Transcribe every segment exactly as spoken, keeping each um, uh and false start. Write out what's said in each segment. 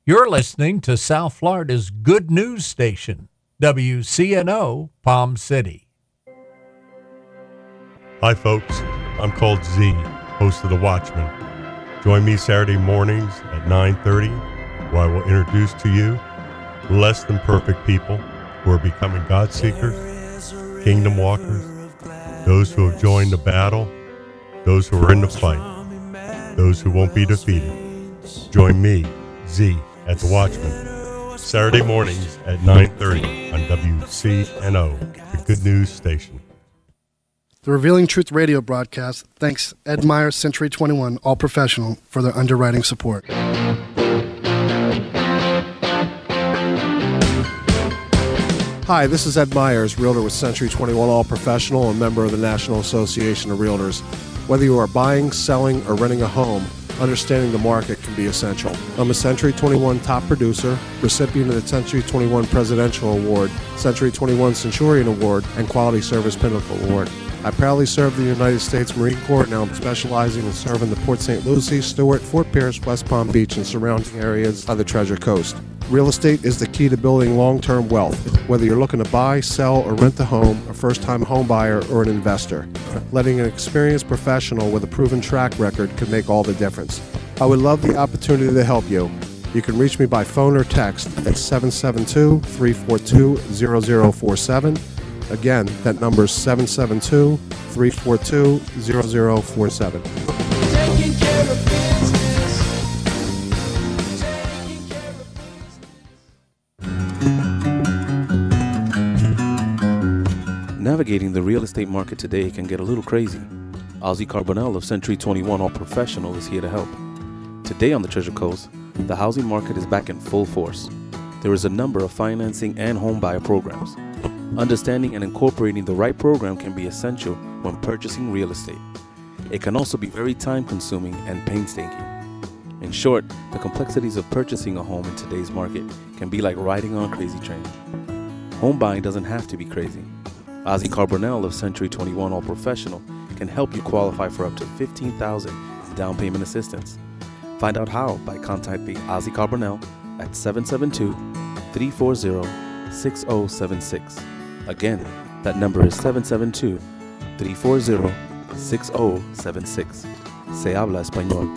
You're listening to South Florida's good news station, W C N O Palm City. Hi, folks. I'm called Z, host of The Watchman. Join me Saturday mornings at nine thirty, where I will introduce to you less than perfect people who are becoming God seekers, kingdom walkers, those who have joined the battle, those who are in the fight, those who won't be defeated. Join me, Z, at The Watchman, Saturday mornings at nine thirty on W C N O, the Good News Station. The Revealing Truth radio broadcast thanks Ed Meyer, Century twenty-one, All Professional, for their underwriting support. Hi, this is Ed Myers, realtor with Century twenty-one All Professional and member of the National Association of Realtors. Whether you are buying, selling, or renting a home, understanding the market can be essential. I'm a Century twenty-one top producer, recipient of the Century twenty-one Presidential Award, Century twenty-one Centurion Award, and Quality Service Pinnacle Award. I proudly serve the United States Marine Corps, now I'm specializing in serving the Port Saint Lucie, Stewart, Fort Pierce, West Palm Beach, and surrounding areas of the Treasure Coast. Real estate is the key to building long-term wealth, whether you're looking to buy, sell, or rent a home, a first-time home buyer, or an investor. Letting an experienced professional with a proven track record can make all the difference. I would love the opportunity to help you. You can reach me by phone or text at seven seven two, three four two, zero zero four seven. Again, that number is seven seven two, three four two, zero zero four seven. Taking care of business. Taking care of business. Navigating the real estate market today can get a little crazy. Ozzy Carbonell of Century twenty-one All Professional is here to help. Today on the Treasure Coast, the housing market is back in full force. There is a number of financing and home buyer programs. Understanding and incorporating the right program can be essential when purchasing real estate. It can also be very time-consuming and painstaking. In short, the complexities of purchasing a home in today's market can be like riding on a crazy train. Home buying doesn't have to be crazy. Ozzy Carbonell of Century twenty-one All Professional can help you qualify for up to fifteen thousand dollars in down payment assistance. Find out how by contacting Ozzy Carbonell at seven seven two, three four zero, six zero seven six. Again, that number is seven seven two, three four zero, six zero seven six. Se habla español.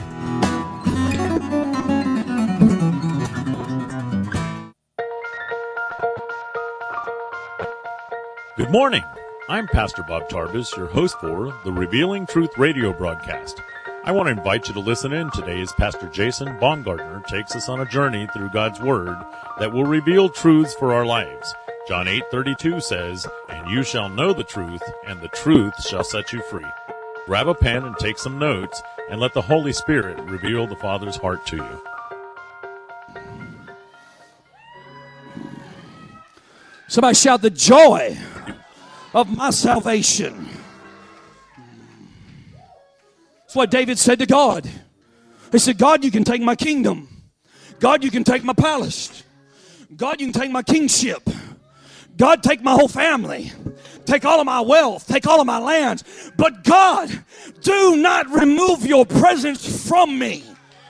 Good morning. I'm Pastor Bob Tarbus, your host for the Revealing Truth radio broadcast. I want to invite you to listen in today as Pastor Jason Baumgartner takes us on a journey through God's Word that will reveal truths for our lives. John eight thirty-two says, "And you shall know the truth, and the truth shall set you free." Grab a pen and take some notes, and let the Holy Spirit reveal the Father's heart to you. Somebody shout, the joy of my salvation. That's what David said to God. He said, God, you can take my kingdom. God, you can take my palace. God, you can take my kingship. God, take my whole family. Take all of my wealth. Take all of my lands. But God, do not remove your presence from me.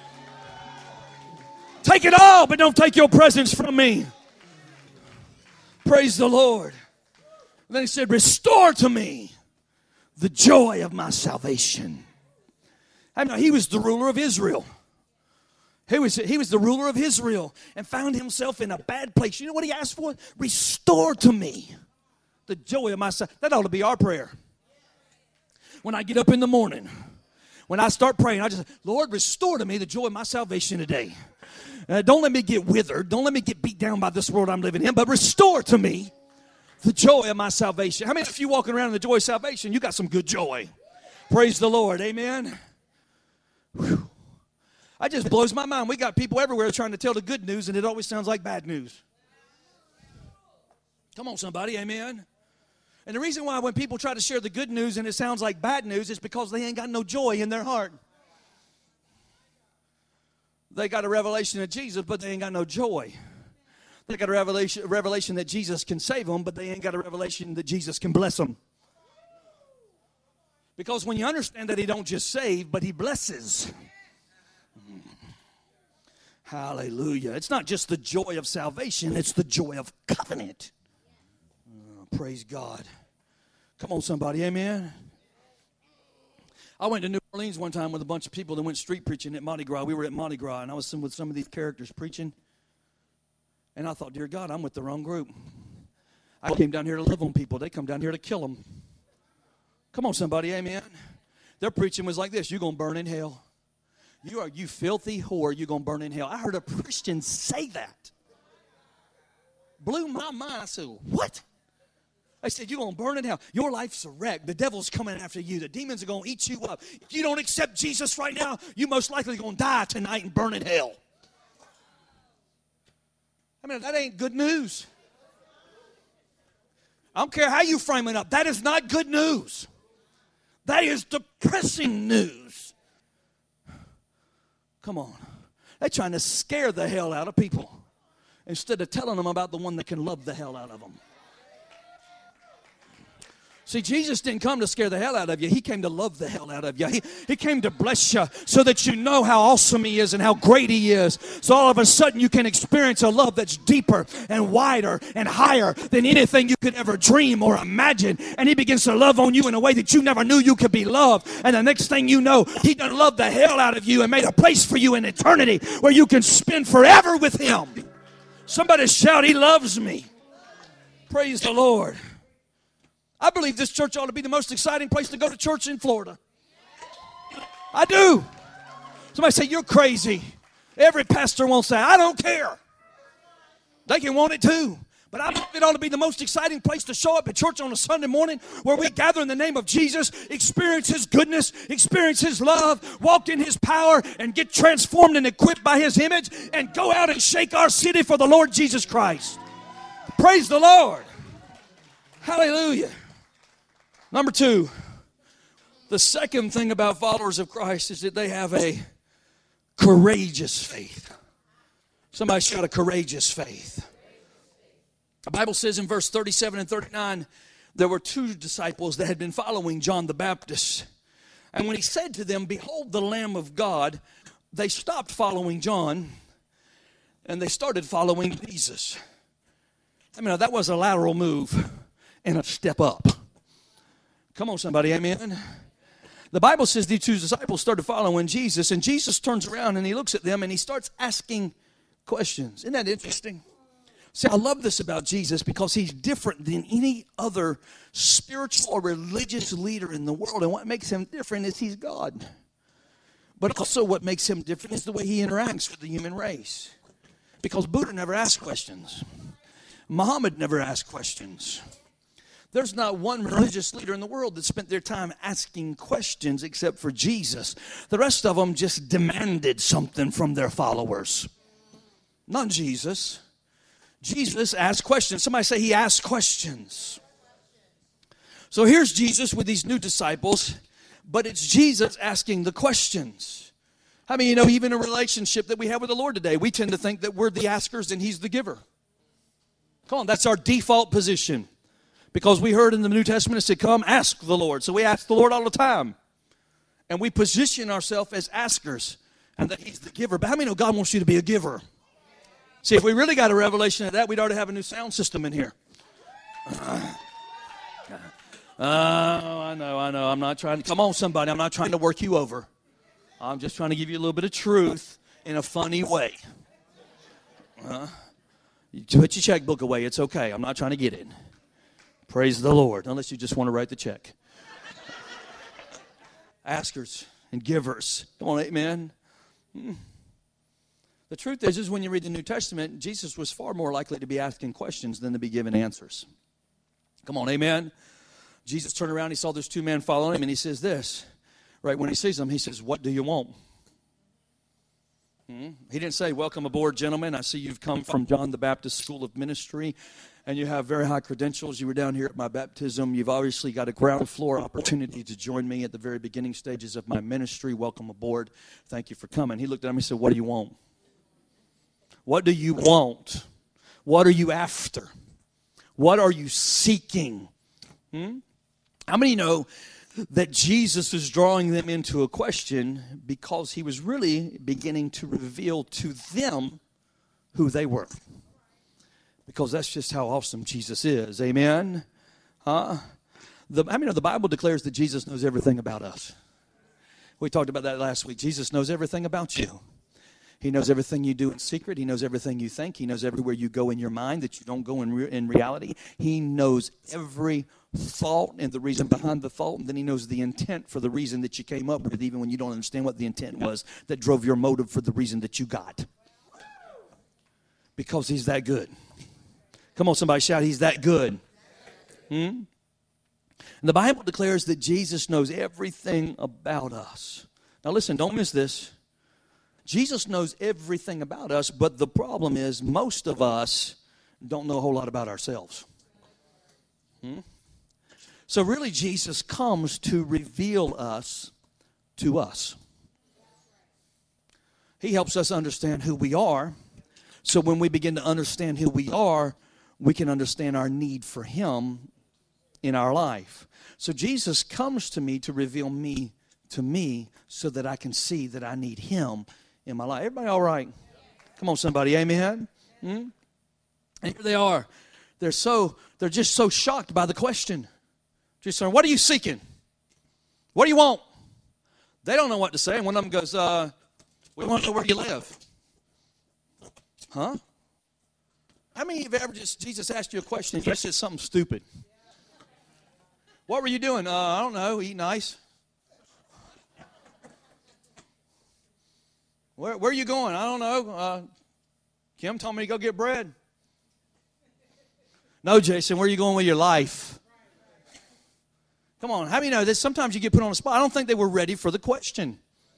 Take it all, but don't take your presence from me. Praise the Lord. And then he said, restore to me the joy of my salvation. I mean, he was the ruler of Israel. He was, he was the ruler of Israel and found himself in a bad place. You know what he asked for? Restore to me the joy of my salvation. That ought to be our prayer. When I get up in the morning, when I start praying, I just say, Lord, restore to me the joy of my salvation today. Uh, don't let me get withered. Don't let me get beat down by this world I'm living in, but restore to me the joy of my salvation. How many of you walking around in the joy of salvation, you got some good joy? Praise the Lord. Amen. Whew. That just blows my mind. We got people everywhere trying to tell the good news, and it always sounds like bad news. Come on, somebody. Amen. And the reason why when people try to share the good news and it sounds like bad news is because they ain't got no joy in their heart. They got a revelation of Jesus, but they ain't got no joy. They got a revelation, revelation that Jesus can save them, but they ain't got a revelation that Jesus can bless them. Because when you understand that he don't just save, but he blesses. Hallelujah. It's not just the joy of salvation, it's the joy of covenant. Oh, praise God. Come on, somebody. Amen. I went to New Orleans one time with a bunch of people that went street preaching at Mardi Gras. We were at Mardi Gras, and I was some, with some of these characters preaching. And I thought, dear God, I'm with the wrong group. I came down here to love on people. They come down here to kill them. Come on, somebody. Amen. Their preaching was like this. You're going to burn in hell. You are, you filthy whore. You're going to burn in hell. I heard a Christian say that. Blew my mind. I said, what? I said, you're going to burn in hell. Your life's a wreck. The devil's coming after you. The demons are going to eat you up. If you don't accept Jesus right now, you're most likely going to die tonight and burn in hell. I mean, that ain't good news. I don't care how you frame it up. That is not good news. That is depressing news. Come on. They're trying to scare the hell out of people instead of telling them about the one that can love the hell out of them. See, Jesus didn't come to scare the hell out of you. He came to love the hell out of you. He, he came to bless you so that you know how awesome He is and how great He is. So all of a sudden you can experience a love that's deeper and wider and higher than anything you could ever dream or imagine. And He begins to love on you in a way that you never knew you could be loved. And the next thing you know, He done loved the hell out of you and made a place for you in eternity where you can spend forever with Him. Somebody shout, He loves me. Praise the Lord. I believe this church ought to be the most exciting place to go to church in Florida. I do. Somebody say, you're crazy. Every pastor won't say, I don't care. They can want it too. But I believe it ought to be the most exciting place to show up at church on a Sunday morning where we gather in the name of Jesus, experience His goodness, experience His love, walk in His power, and get transformed and equipped by His image, and go out and shake our city for the Lord Jesus Christ. Praise the Lord. Hallelujah. Number two, the second thing about followers of Christ is that they have a courageous faith. Somebody shout a courageous faith. The Bible says in verse thirty-seven and thirty-nine, there were two disciples that had been following John the Baptist. And when he said to them, behold the Lamb of God, they stopped following John and they started following Jesus. I mean, that was a lateral move and a step up. Come on, somebody, amen. The Bible says these two disciples started following Jesus, and Jesus turns around and He looks at them and He starts asking questions. Isn't that interesting? See, I love this about Jesus because He's different than any other spiritual or religious leader in the world. And what makes Him different is He's God. But also what makes Him different is the way He interacts with the human race. Because Buddha never asked questions. Muhammad never asked questions. There's not one religious leader in the world that spent their time asking questions except for Jesus. The rest of them just demanded something from their followers. Not Jesus. Jesus asked questions. Somebody say He asked questions. So here's Jesus with these new disciples, but it's Jesus asking the questions. How many of you know even a relationship that we have with the Lord today, we tend to think that we're the askers and He's the giver. Come on, that's our default position. Because we heard in the New Testament it said, come ask the Lord. So we ask the Lord all the time. And we position ourselves as askers and that He's the giver. But how many know God wants you to be a giver? See, if we really got a revelation of that, we'd already have a new sound system in here. Uh, oh, I know, I know. I'm not trying to, come on somebody, I'm not trying to work you over. I'm just trying to give you a little bit of truth in a funny way. Uh, you put your checkbook away, it's okay. I'm not trying to get it. Praise the Lord, unless you just want to write the check. Askers and givers. Come on, amen. Hmm. The truth is, is when you read the New Testament, Jesus was far more likely to be asking questions than to be giving answers. Come on, amen. Jesus turned around, He saw those two men following Him, and He says this. Right when He sees them, He says, what do you want? Hmm? He didn't say, welcome aboard, gentlemen. I see you've come from John the Baptist School of Ministry, and you have very high credentials. You were down here at my baptism. You've obviously got a ground floor opportunity to join me at the very beginning stages of my ministry. Welcome aboard. Thank you for coming. He looked at me and said, what do you want? What do you want? What are you after? What are you seeking? Hmm? How many know that Jesus is drawing them into a question because he was really beginning to reveal to them who they were. Because that's just how awesome Jesus is. Amen? Huh? The, I mean, the Bible declares that Jesus knows everything about us. We talked about that last week. Jesus knows everything about you. He knows everything you do in secret. He knows everything you think. He knows everywhere you go in your mind that you don't go in, re- in reality. He knows every thought and the reason behind the thought, and then he knows the intent for the reason that you came up with, even when you don't understand what the intent was that drove your motive for the reason that you got. Because he's that good. Come on, somebody shout, he's that good. Hmm? And the Bible declares that Jesus knows everything about us. Now listen, don't miss this. Jesus knows everything about us, but the problem is most of us don't know a whole lot about ourselves. Hmm? So really, Jesus comes to reveal us to us. He helps us understand who we are. So when we begin to understand who we are, we can understand our need for him in our life. So Jesus comes to me to reveal me to me so that I can see that I need him in my life. Everybody all right? Come on, somebody. Amen? Hmm? And here they are. They're so, they're just so shocked by the question. Just saying, what are you seeking? What do you want? They don't know what to say. And one of them goes, uh, we want to know where you live. Huh? How many of you ever just, Jesus asked you a question and you said something stupid? What were you doing? Uh, I don't know, eating ice. Where, where are you going? I don't know. Uh, Kim told me to go get bread. No, Jason, where are you going with your life? Come on, how many know that sometimes you get put on the spot? I don't think they were ready for the question.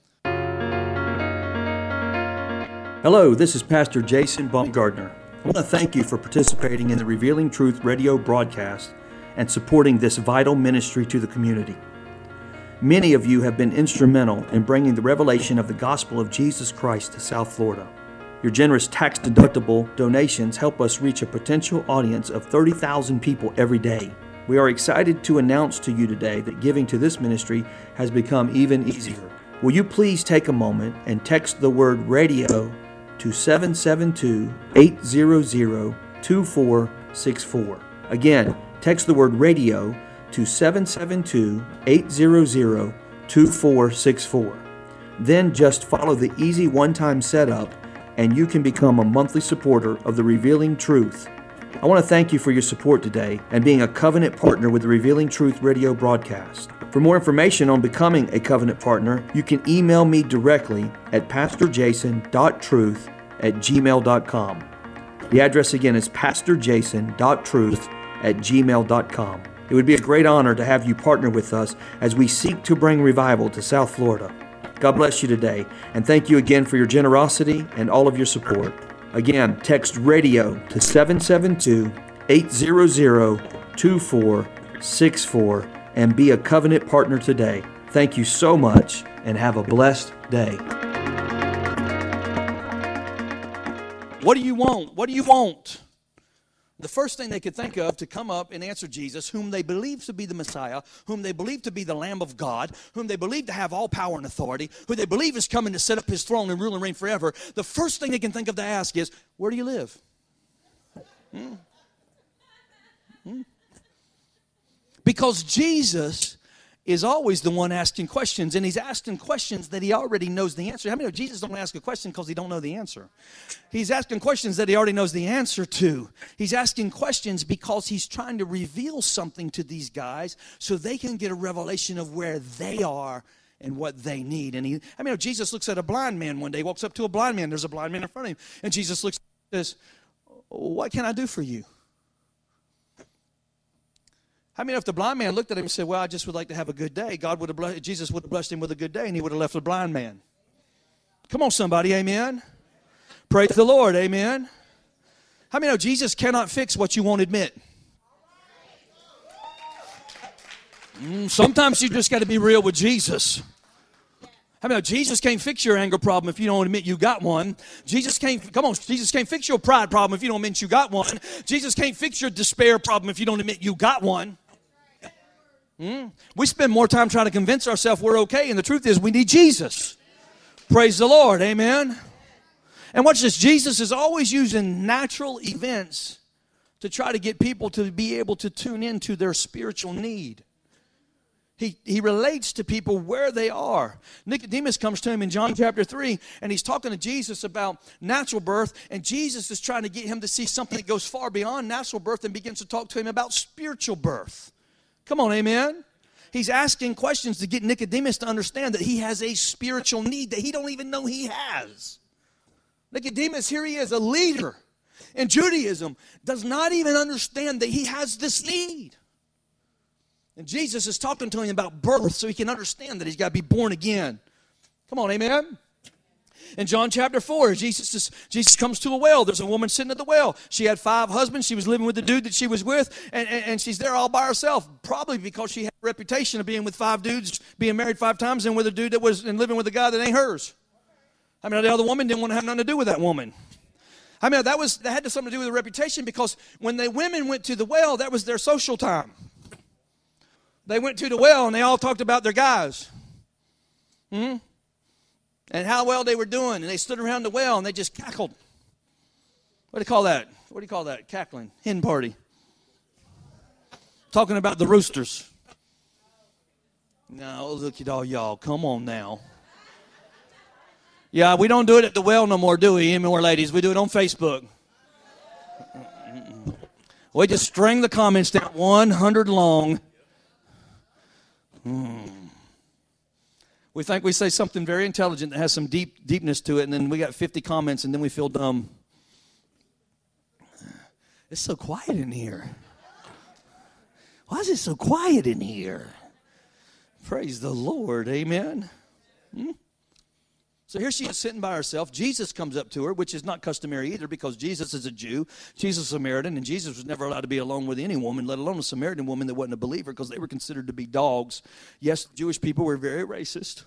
Hello, this is Pastor Jason Baumgartner. I want to thank you for participating in the Revealing Truth radio broadcast and supporting this vital ministry to the community. Many of you have been instrumental in bringing the revelation of the gospel of Jesus Christ to South Florida. Your generous tax-deductible donations help us reach a potential audience of thirty thousand people every day. We are excited to announce to you today that giving to this ministry has become even easier. Will you please take a moment and text the word radio to seven seven two, eight hundred, two four six four. Again, text the word radio to seven seven two, eight hundred, two four six four. Then just follow the easy one-time setup and you can become a monthly supporter of the Revealing Truth. I want to thank you for your support today and being a covenant partner with the Revealing Truth radio broadcast. For more information on becoming a covenant partner, you can email me directly at pastor jason dot truth at gmail dot com. The address again is pastor jason dot truth at gmail dot com. It would be a great honor to have you partner with us as we seek to bring revival to South Florida. God bless you today, and thank you again for your generosity and all of your support. Again, text radio to seven seven two, eight hundred, two four six four and be a covenant partner today. Thank you so much, and have a blessed day. What do you want? What do you want? The first thing they could think of to come up and answer Jesus, whom they believe to be the Messiah, whom they believe to be the Lamb of God, whom they believe to have all power and authority, who they believe is coming to set up his throne and rule and reign forever, the first thing they can think of to ask is, where do you live? Hmm? Hmm? Because Jesus is always the one asking questions, and he's asking questions that he already knows the answer. How many know Jesus don't ask a question because he don't know the answer? He's asking questions that he already knows the answer to. He's asking questions because he's trying to reveal something to these guys so they can get a revelation of where they are and what they need. And he, I mean, Jesus looks at a blind man one day. He walks up to a blind man. There's a blind man in front of him. And Jesus looks and says, what can I do for you? How many, if the blind man looked at him and said, well, I just would like to have a good day, God would have blessed, Jesus would have blessed him with a good day, and he would have left the blind man. Come on, somebody, amen? Praise the Lord, amen? How many know Jesus cannot fix what you won't admit? Mm, sometimes you just got to be real with Jesus. How many know Jesus can't fix your anger problem if you don't admit you got one? Jesus can't, come on, Jesus can't fix your pride problem if you don't admit you got one. Jesus can't fix your despair problem if you don't admit you got one. Hmm? We spend more time trying to convince ourselves we're okay, and the truth is we need Jesus. Praise the Lord, amen. And watch this, Jesus is always using natural events to try to get people to be able to tune into their spiritual need. He, he relates to people where they are. Nicodemus comes to him in John chapter three, and he's talking to Jesus about natural birth, and Jesus is trying to get him to see something that goes far beyond natural birth and begins to talk to him about spiritual birth. Come on, amen? He's asking questions to get Nicodemus to understand that he has a spiritual need that he don't even know he has. Nicodemus, here he is, a leader in Judaism, does not even understand that he has this need. And Jesus is talking to him about birth so he can understand that he's got to be born again. Come on, amen? In John chapter four, Jesus, is, Jesus comes to a well. There's a woman sitting at the well. She had five husbands. She was living with the dude that she was with, and, and, and she's there all by herself, probably because she had a reputation of being with five dudes, being married five times, and with a dude that was and living with a guy that ain't hers. I mean, the other woman didn't want to have nothing to do with that woman. I mean, that was that had something to do with the reputation, because when the women went to the well, that was their social time. They went to the well, and they all talked about their guys. Hmm? And how well they were doing. And they stood around the well, and they just cackled. What do you call that? What do you call that? Cackling. Hen party. Talking about the roosters. No, look at all y'all. Come on now. Yeah, we don't do it at the well no more, do we, anymore, ladies? We do it on Facebook. We just string the comments down one hundred long. Hmm. We think we say something very intelligent that has some deep deepness to it, and then we got fifty comments, and then we feel dumb. It's so quiet in here. Why is it so quiet in here? Praise the Lord, amen. Hmm? So here she is sitting by herself. Jesus comes up to her, which is not customary either, because Jesus is a Jew. Jesus is a Samaritan, and Jesus was never allowed to be alone with any woman, let alone a Samaritan woman that wasn't a believer, because they were considered to be dogs. Yes, Jewish people were very racist.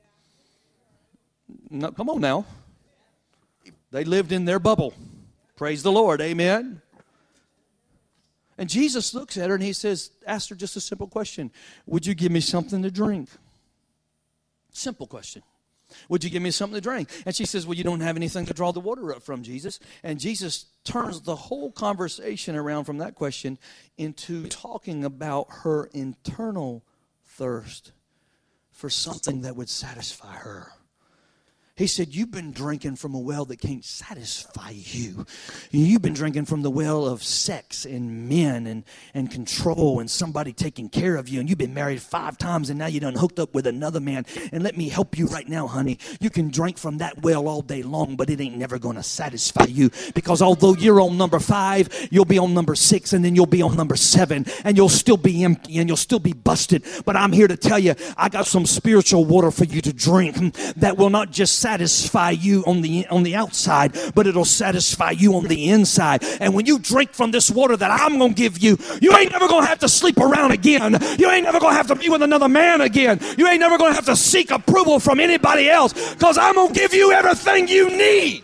No, come on now. They lived in their bubble. Praise the Lord, amen. And Jesus looks at her and he says, ask her just a simple question. Would you give me something to drink? Simple question. Would you give me something to drink? And she says, well, you don't have anything to draw the water up from, Jesus. And Jesus turns the whole conversation around from that question into talking about her internal thirst for something that would satisfy her. He said, you've been drinking from a well that can't satisfy you. You've been drinking from the well of sex and men and, and control and somebody taking care of you. And you've been married five times and now you done hooked up with another man. And let me help you right now, honey. You can drink from that well all day long, but it ain't never going to satisfy you. Because although you're on number five, you'll be on number six, and then you'll be on number seven. And you'll still be empty and you'll still be busted. But I'm here to tell you, I got some spiritual water for you to drink that will not just satisfy satisfy you on the on the outside, but it'll satisfy you on the inside. And when you drink from this water that I'm going to give you, you ain't never going to have to sleep around again. You ain't never going to have to be with another man again. You ain't never going to have to seek approval from anybody else, because I'm going to give you everything you need.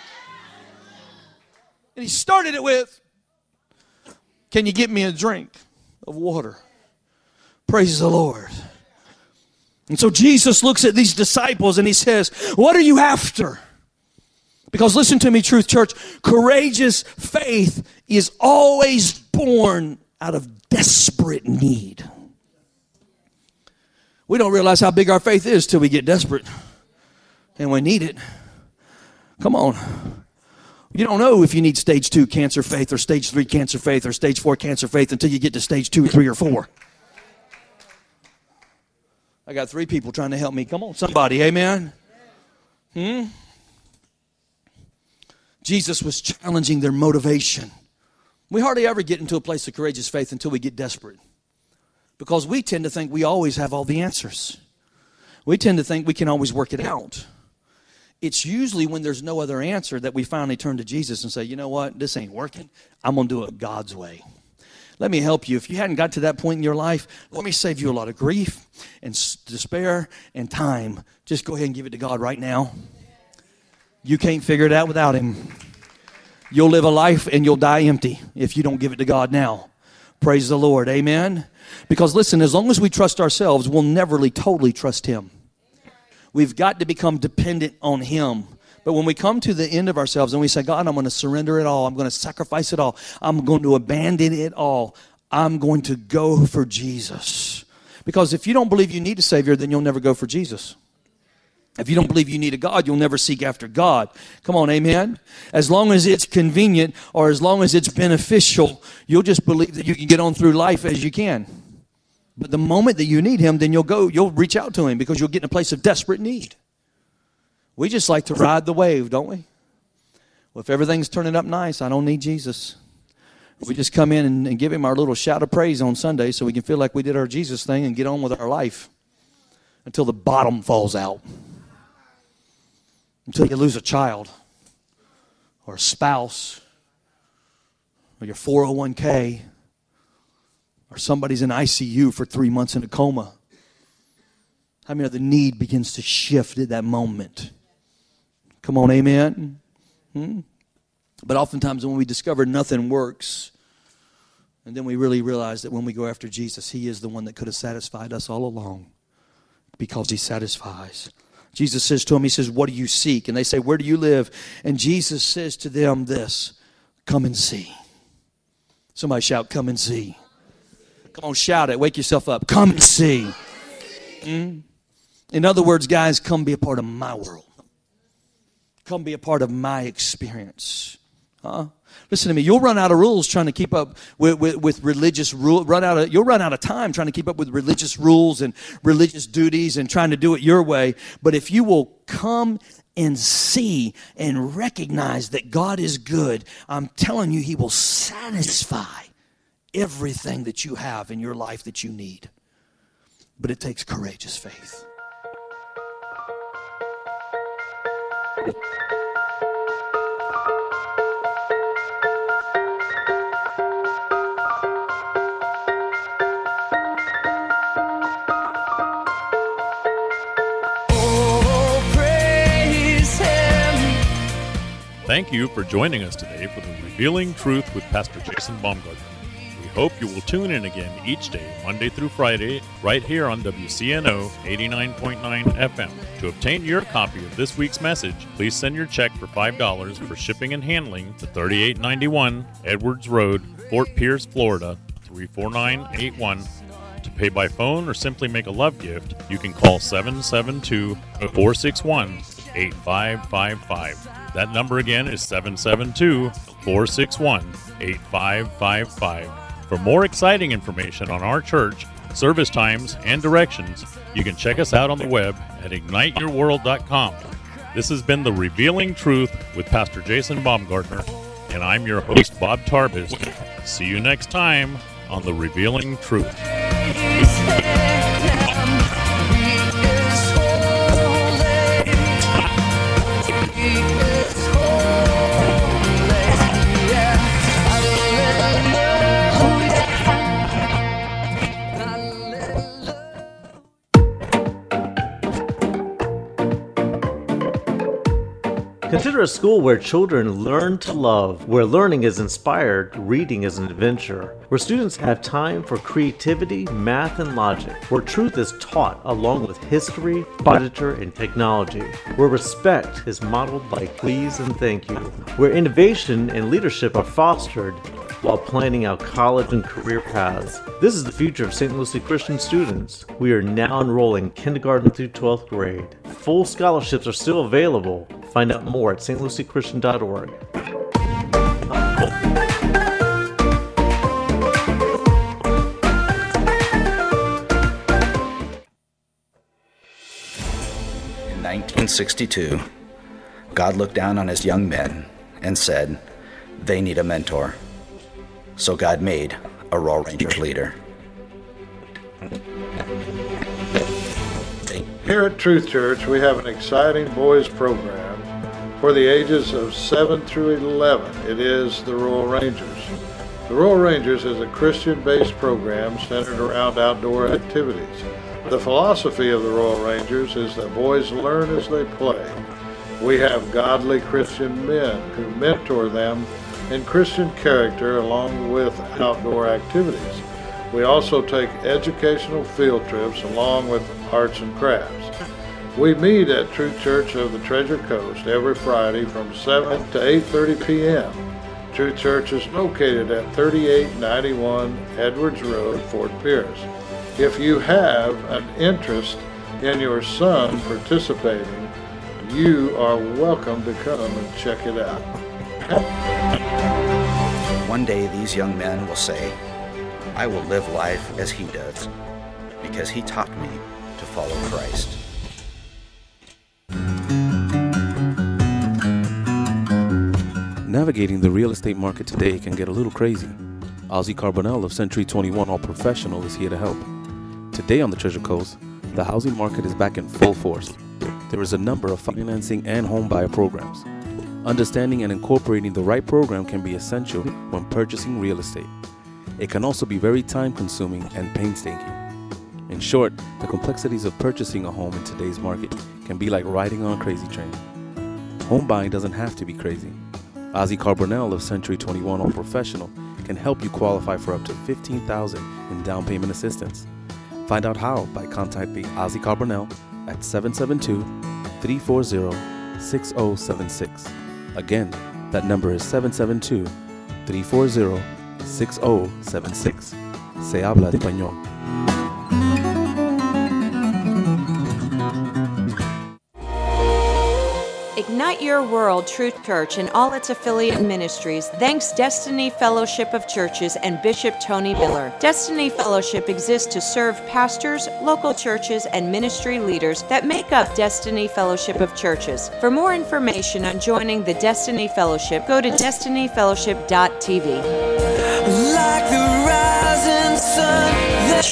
And he started it with, can you get me a drink of water? Praise the Lord. And so Jesus looks at these disciples and he says, what are you after? Because listen to me, Truth Church, courageous faith is always born out of desperate need. We don't realize how big our faith is till we get desperate and we need it. Come on. You don't know if you need stage two cancer faith or stage three cancer faith or stage four cancer faith until you get to stage two, three, or four. I got three people trying to help me. Come on, somebody, amen? Hmm? Jesus was challenging their motivation. We hardly ever get into a place of courageous faith until we get desperate, because we tend to think we always have all the answers. We tend to think we can always work it out. It's usually when there's no other answer that we finally turn to Jesus and say, you know what, this ain't working. I'm going to do it God's way. Let me help you. If you hadn't got to that point in your life, let me save you a lot of grief and despair and time. Just go ahead and give it to God right now. You can't figure it out without him. You'll live a life and you'll die empty if you don't give it to God now. Praise the Lord. Amen. Because listen, as long as we trust ourselves, we'll never really totally trust him. We've got to become dependent on him. But when we come to the end of ourselves and we say, God, I'm going to surrender it all. I'm going to sacrifice it all. I'm going to abandon it all. I'm going to go for Jesus. Because if you don't believe you need a Savior, then you'll never go for Jesus. If you don't believe you need a God, you'll never seek after God. Come on, amen? As long as it's convenient or as long as it's beneficial, you'll just believe that you can get on through life as you can. But the moment that you need him, then you'll go, you'll reach out to him because you'll get in a place of desperate need. We just like to ride the wave, don't we? Well, if everything's turning up nice, I don't need Jesus. We just come in and, and give him our little shout of praise on Sunday so we can feel like we did our Jesus thing and get on with our life until the bottom falls out. Until you lose a child or a spouse or your four oh one k or somebody's in I C U for three months in a coma. How many of the need begins to shift at that moment? Come on, amen? Hmm? But oftentimes when we discover nothing works, and then we really realize that when we go after Jesus, he is the one that could have satisfied us all along because he satisfies. Jesus says to him, he says, what do you seek? And they say, where do you live? And Jesus says to them this, come and see. Somebody shout, come and see. Come on, shout it. Wake yourself up. Come and see. Mm? In other words, guys, come be a part of my world. Come be a part of my experience. Huh? Listen to me. You'll run out of rules trying to keep up with, with, with religious rule. Run out of, you'll run out of time trying to keep up with religious rules and religious duties and trying to do it your way. But if you will come and see and recognize that God is good, I'm telling you, he will satisfy everything that you have in your life that you need. But it takes courageous faith. Thank you for joining us today for the Revealing Truth with Pastor Jason Baumgartner. We hope you will tune in again each day, Monday through Friday, right here on W C N O eighty-nine point nine F M. To obtain your copy of this week's message, please send your check for five dollars for shipping and handling to thirty-eight ninety-one Edwards Road, Fort Pierce, Florida, three four nine eight one. To pay by phone or simply make a love gift, you can call seven seven two, four six one, eight five five five. That number again is seven seven two, four six one, eight five five five. For more exciting information on our church, service times, and directions, you can check us out on the web at ignite your world dot com. This has been The Revealing Truth with Pastor Jason Baumgartner, and I'm your host, Bob Tarbis. See you next time on The Revealing Truth. Consider a school where children learn to love, where learning is inspired, reading is an adventure, where students have time for creativity, math, and logic, where truth is taught along with history, literature, and technology, where respect is modeled by please and thank you, where innovation and leadership are fostered while planning out college and career paths. This is the future of Saint Lucie Christian students. We are now enrolling kindergarten through twelfth grade. Full scholarships are still available. Find out more at st lucie christian dot org. In nineteen sixty-two, God looked down on his young men and said, they need a mentor. So God made a Royal Rangers leader. Here at Truth Church, we have an exciting boys program for the ages of seven through eleven. It is the Royal Rangers. The Royal Rangers is a Christian-based program centered around outdoor activities. The philosophy of the Royal Rangers is that boys learn as they play. We have godly Christian men who mentor them in Christian character along with outdoor activities. We also take educational field trips along with arts and crafts. We meet at Truth Church of the Treasure Coast every Friday from seven to eight thirty p.m. Truth Church is located at thirty-eight ninety-one Edwards Road, Fort Pierce. If you have an interest in your son participating, you are welcome to come and check it out. One day these young men will say, I will live life as he does, because he taught me to follow Christ. Navigating the real estate market today can get a little crazy. Ozzy Carbonell of Century twenty-one All Professional is here to help. Today on the Treasure Coast, the housing market is back in full force. There is a number of financing and home buyer programs. Understanding and incorporating the right program can be essential when purchasing real estate. It can also be very time-consuming and painstaking. In short, the complexities of purchasing a home in today's market can be like riding on a crazy train. Home buying doesn't have to be crazy. Ozzy Carbonell of Century twenty-one All Professional can help you qualify for up to fifteen thousand dollars in down payment assistance. Find out how by contacting Ozzy Carbonell at seven seven two, three four zero, six zero seven six. Again, that number is seven seven two, three four zero, six zero seven six. Se habla español. Ignite your world, Truth Church, and all its affiliate ministries. Thanks Destiny Fellowship of Churches and Bishop Tony Miller. Destiny Fellowship exists to serve pastors, local churches, and ministry leaders that make up Destiny Fellowship of Churches. For more information on joining the Destiny Fellowship, go to destiny fellowship dot t v. Like the rising sun that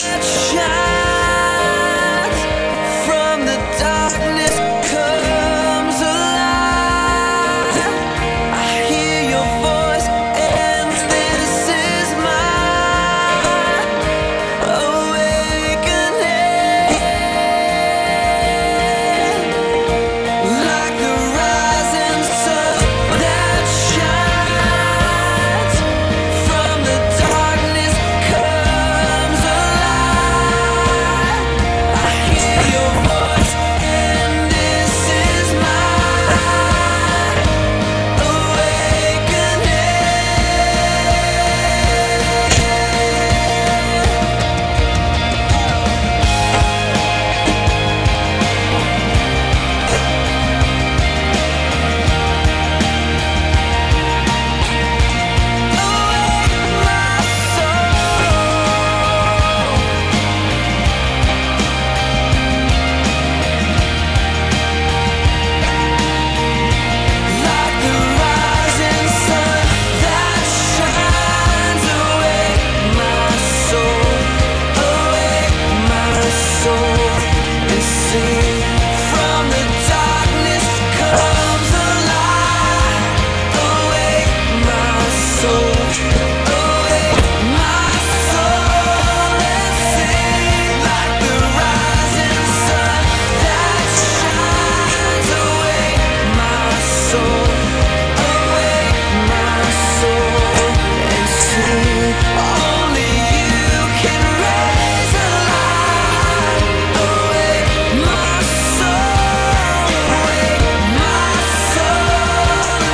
shines from the darkness comes alive. I hear your voice and this is my awakening. Like the rising sun that shines from the darkness comes alive. I hear your voice and this is my like the rising sun that shines. Awake my soul, awake my soul, and sing. From the darkness comes alive. Awake my soul, awake my soul, and sing. Like the rising sun that shines. Awake my soul, awake my soul, and sing. Only you can raise a light. Awake my soul, awake my soul, and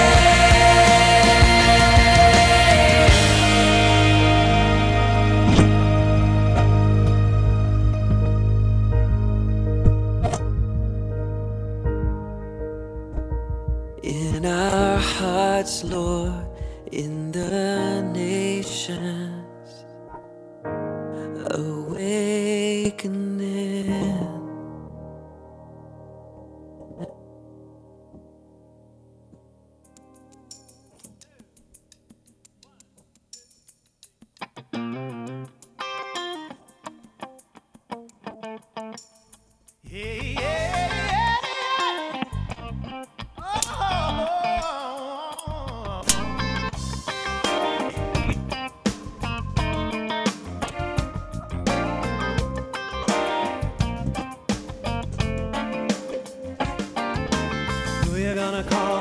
in our hearts, Lord, in the nations, awakening. Who you gonna call